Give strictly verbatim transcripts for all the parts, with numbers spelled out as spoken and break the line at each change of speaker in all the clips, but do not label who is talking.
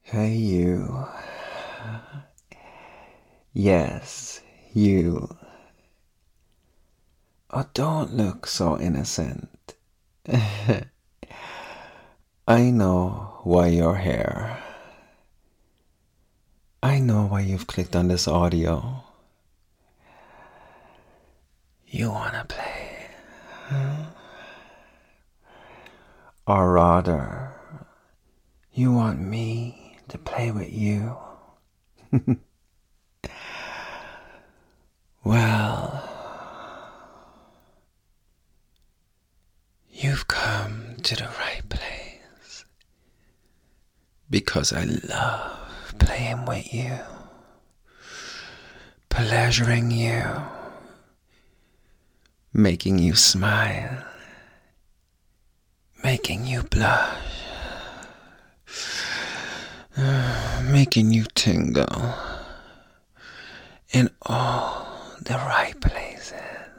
Hey, you. Yes, you. Oh, don't look so innocent. I know why you're here. I know why you've clicked on this audio. You wanna play. Or rather, you want me to play with you. Well, you've come to the right place. Because I love playing with you. Pleasuring you. Making you smile. Making you blush. Making you tingle. In all the right places.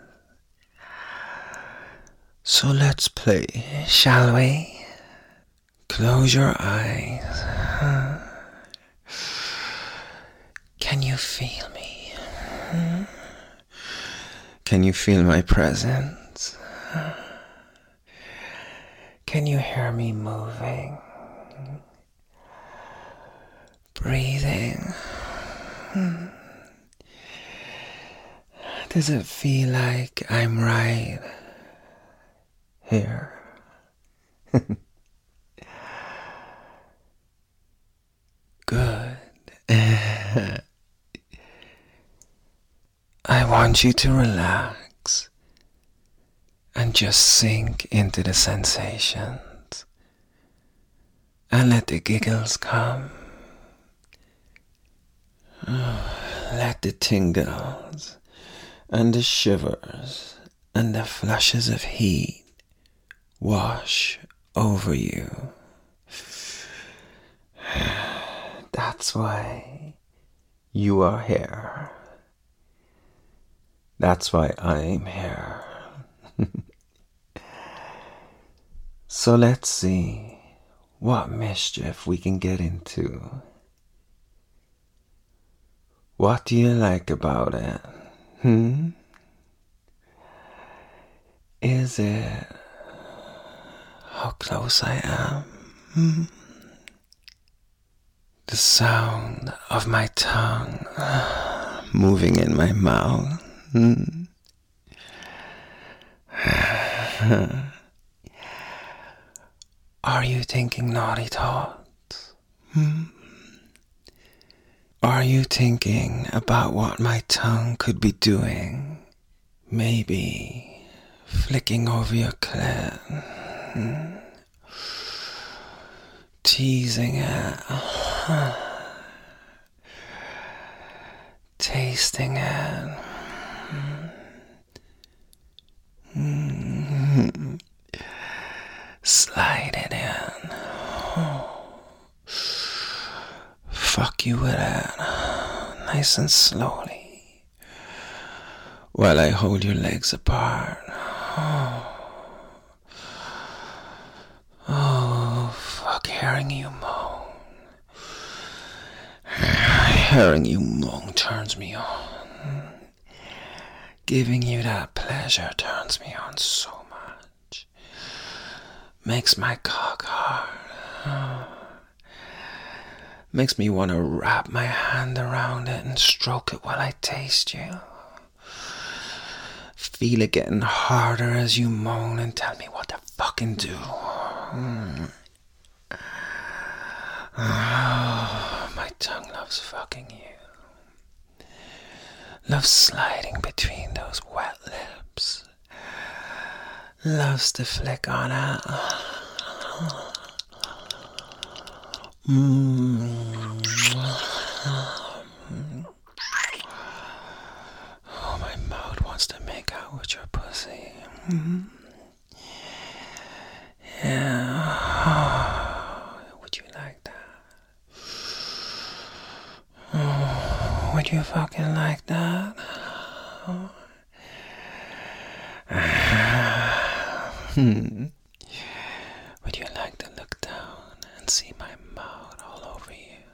So let's play, shall we? Close your eyes. Can you feel me? Can you feel my presence? Can you hear me moving? Breathing? Does it feel like I'm right here? Good. I want you to relax and just sink into the sensations and let the giggles come. Let the tingles and the shivers and the flashes of heat wash over you. That's why you are here. That's why I'm here. So let's see what mischief we can get into. What do you like about it? Hmm? Is it how close I am? Hmm? The sound of my tongue moving in my mouth. Hmm? Are you thinking naughty thoughts? Hmm? Are you thinking about what my tongue could be doing? Maybe flicking over your clit, hmm? Teasing it, tasting it, hmm? Slide it in. Fuck you with it, nice and slowly, while I hold your legs apart. Oh, fuck hearing you moan. Hearing you moan turns me on. Giving you that pleasure turns me on so much. Makes my cock hard. Makes me want to wrap my hand around it and stroke it while I taste you. Feel it getting harder as you moan and tell me what to fucking do. Mm. Oh, my tongue loves fucking you. Loves sliding between those wet lips. Loves to flick on it. Mm. Oh, my mouth wants to make out with your pussy. Mm-hmm. Yeah. Oh, would you like that? Oh, would you fucking like that? Oh. Hmm. Would you like to look down and see my mouth all over you?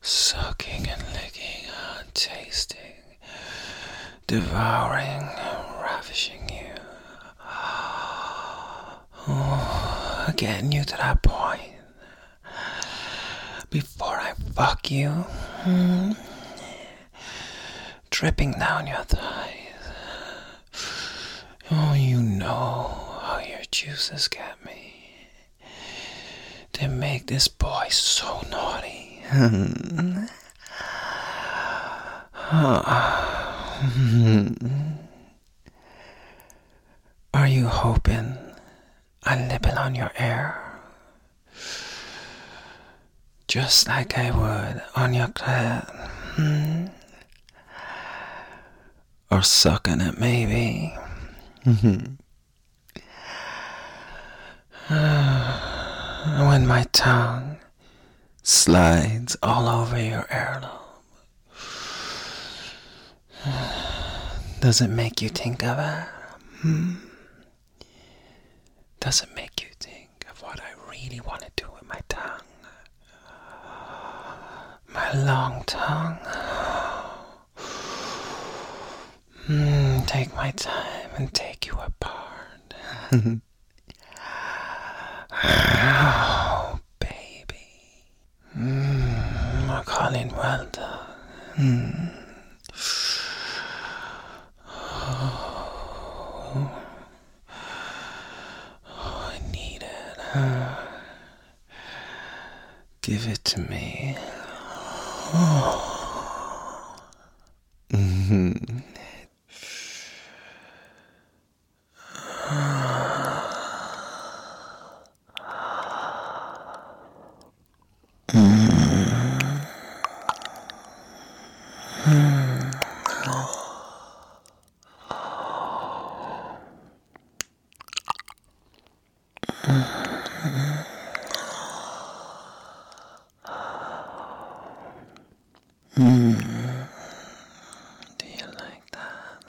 sucking and licking, uh, tasting, devouring, ravishing you. Oh, getting you to that point before I fuck you, hmm? Dripping down your thighs. Oh, you know how your juices get me. They make this boy so naughty. Are you hoping I nibble on your hair? Just like I would on your clit. Hmm? Or sucking it, maybe. When my tongue slides all over your earlobe, does it make you think of it? Hmm? Does it make you think of what I really want to do with my tongue? My long tongue. Mm, take my time and take you apart. Oh, baby. Mm, Colin, well done. Mm. Oh, oh, I need it. Uh, give it to me. Oh. Mm-hmm. Mm. Do you like that?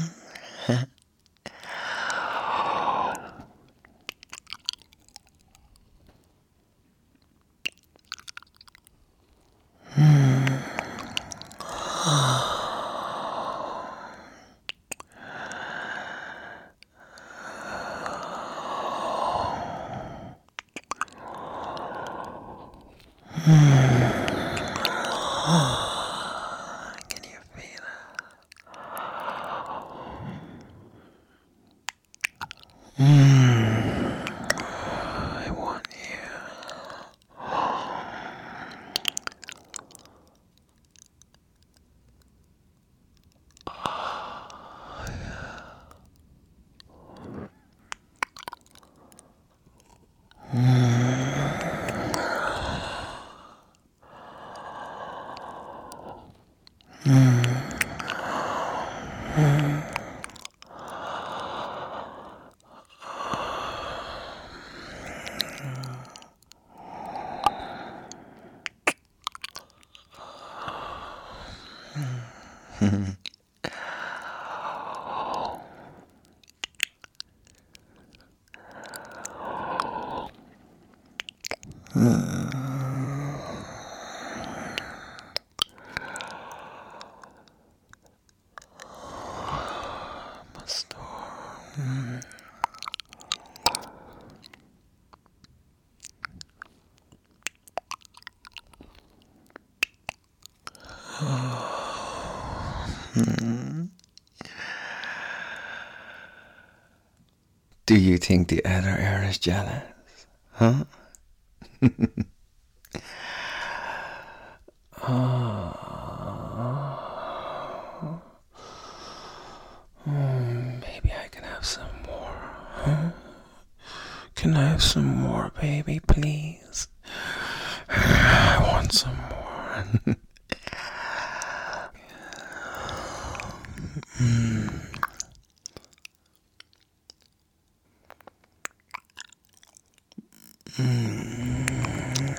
Can you feel it? Mm. I want you. Do you think the other air is jealous? Huh? Oh. Mm, maybe I can have some more. Huh? Can I have some more, baby, please? I want some more. mm. Mm.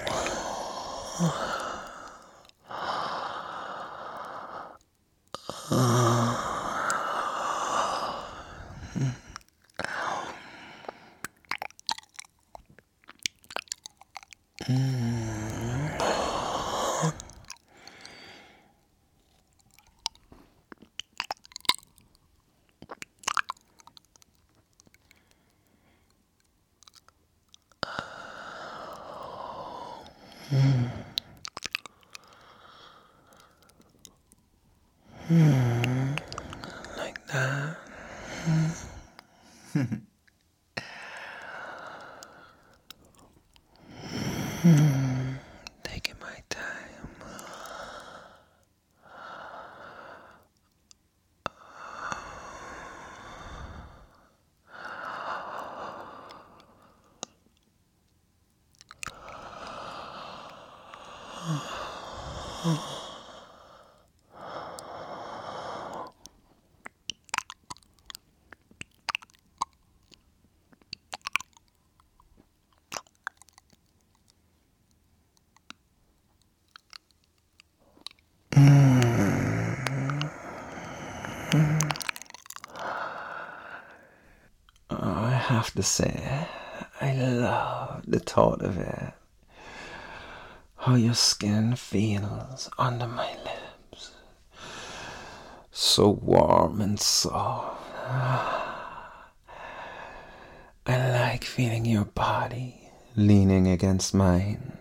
Hmm. Hmm. Like that. Hmm. Hmm. Taking my time. Oh, I have to say, I love the thought of it. How your skin feels under my lips. So warm and soft. I like feeling your body leaning against mine.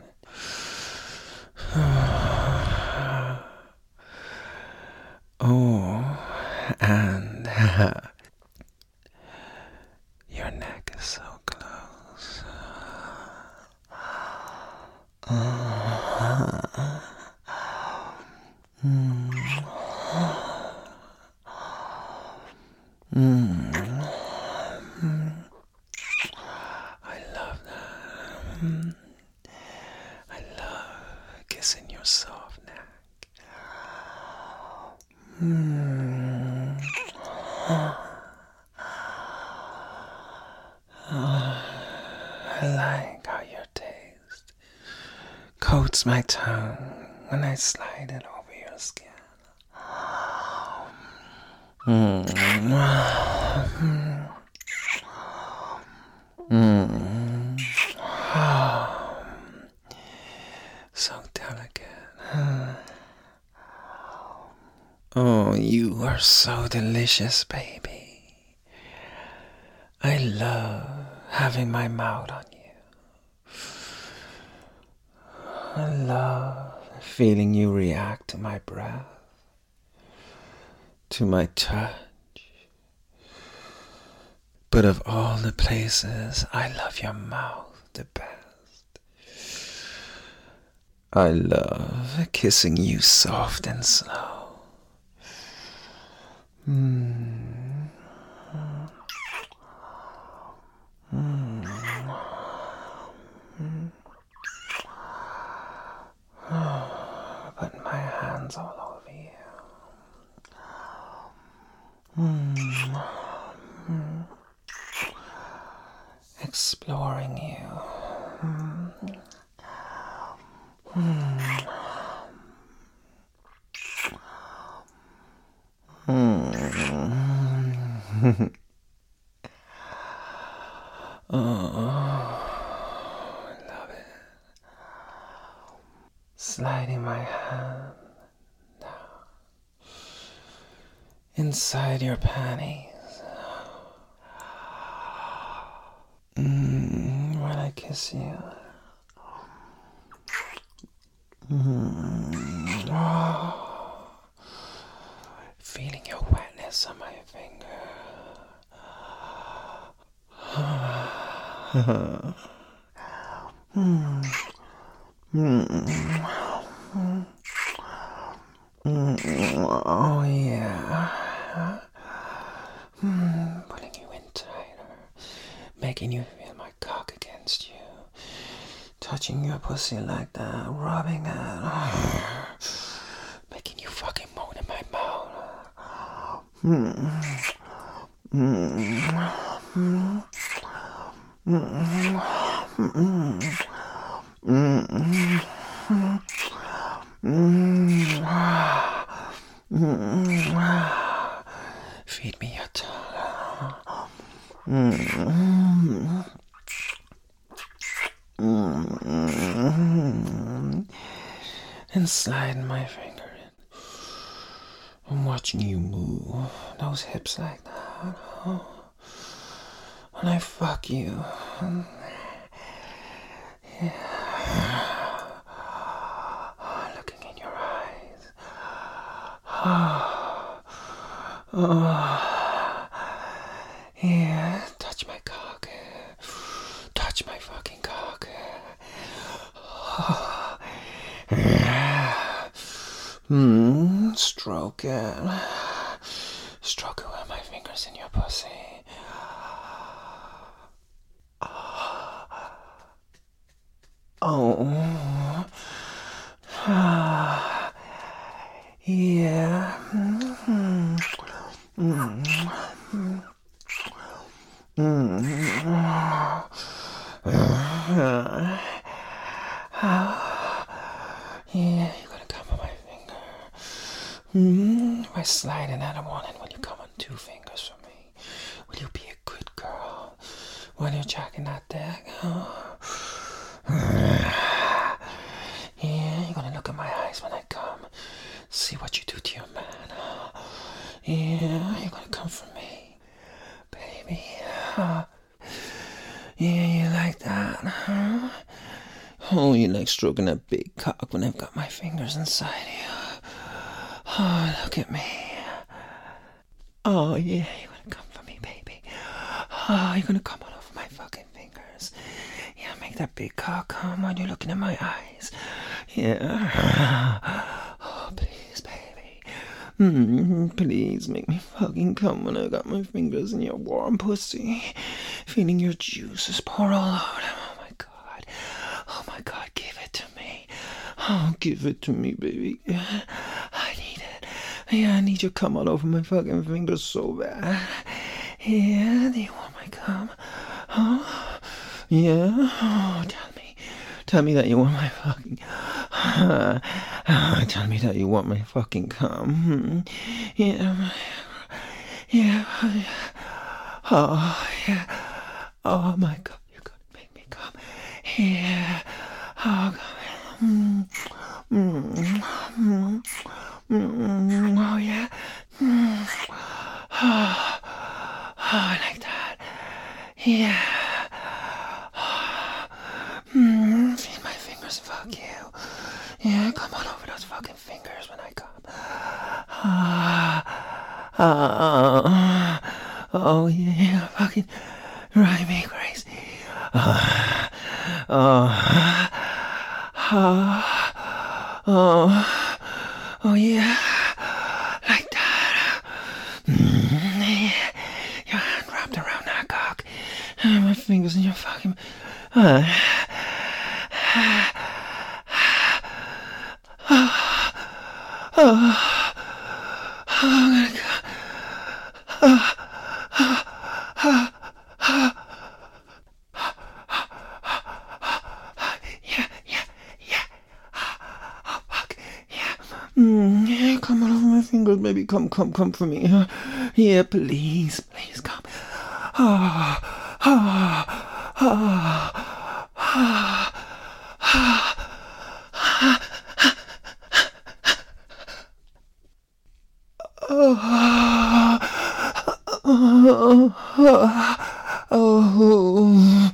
Oh, and your neck is so close. Mm. Mm. I love that. Mm. I love kissing your soft neck. Mm. I like how your taste coats my tongue when I slide it over your skin. Mm. Mm. So delicate. Oh, you are so delicious, baby. I love having my mouth on you. I love feeling you react to my breath, to my touch. But of all the places, I love your mouth the best. I love kissing you soft and slow. Mm. Mm. Mm. Putting my hands all over you. Mm. Mm. Exploring you. Mm. Mm. Mm. Oh, I love it. Sliding my hand down inside your panties. Mm, when I kiss you. Mm. Oh, feeling your wetness on my finger. Mm. Mm. Mm. Oh yeah. Mm. Putting you in tighter, making you feel my cock against you, touching your pussy like that, rubbing it, making you fucking moan in my mouth. Mm. Mm. Mm. Mm. Mm. Mm. Mm. Feed me your tongue. Mm. Mm. And sliding my finger in. I'm watching you move those hips like that. Oh. When I fuck you. Yeah. Oh, yeah, touch my cock. Touch my fucking cock. Oh, yeah. Mm, stroke it. Stroke it with my fingers in your pussy. Oh. Yeah. Mm-hmm. Mm-hmm. Mm-hmm. Yeah, you're gonna come on my finger. Mm-hmm. If I slide another one in, will you come on two fingers for me? Will you be a good girl when you're jacking that dick? Oh. Yeah, you're gonna look in my eyes when I come. See what you do to your man. Yeah, you're gonna come for me, baby. Yeah, you like that, huh? Oh, you like stroking that big cock when I've got my fingers inside you. Oh, look at me. Oh, yeah, you're gonna come for me, baby. Oh, you're gonna come all over my fucking fingers. Yeah, make that big cock come when you're looking in my eyes. Yeah. Oh, please, baby. Mm, please make me fucking come when I got my fingers in your warm pussy. Feeling your juices pour all over them. Oh, my God. Oh, my God, give it to me. Oh, give it to me, baby. I need it. Yeah, I need you to come all over my fucking fingers so bad. Yeah, do you want my cum? Oh, yeah. Oh, tell me. Tell me that you want my fucking... Uh, uh, tell me that you want my fucking cum. Yeah. Yeah. Oh, yeah. Oh, my God. You're gonna make me come. Yeah. Oh, God. Mm. Mm. Mm. Mm. Oh, yeah. Mm. Oh. Oh, I like that. Yeah. Mm, feel my fingers, fuck you. Yeah, come on over those fucking fingers when I come. Ah, ah, oh yeah, fucking drive me crazy. Ah, oh, ah, oh, oh yeah, like that. Mm, your hand wrapped around that cock. My fingers in your fucking... Uh, yeah, yeah, yeah. Oh, fuck. Yeah. Mm, yeah, come on over my fingers, baby. Come, come, come for me. Uh, yeah, please, please come. Oh, oh, oh, oh, oh. Oh, oh, oh,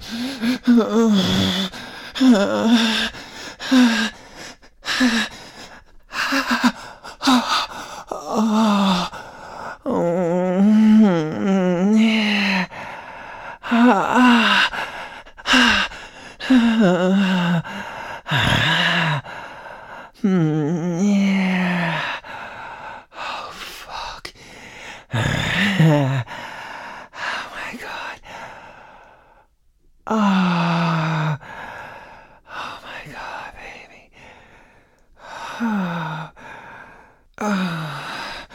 yeah. Oh, fuck. Oh, my God. Oh, oh my God, baby. Oh, oh.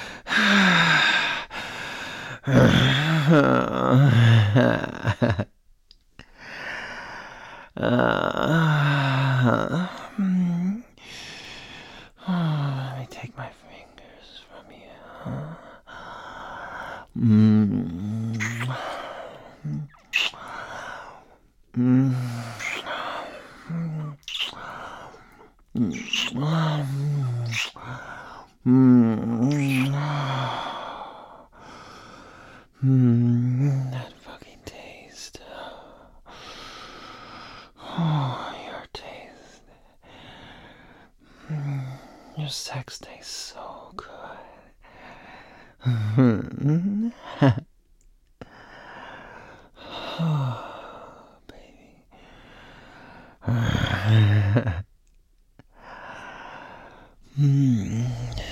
Uh, mm. Oh, let me take my fingers from you. Huh? Mm. Mm. Mm. Mm. That fucking taste. Oh, your taste. Mm. Your sex tastes so good. Oh, baby. Hmm.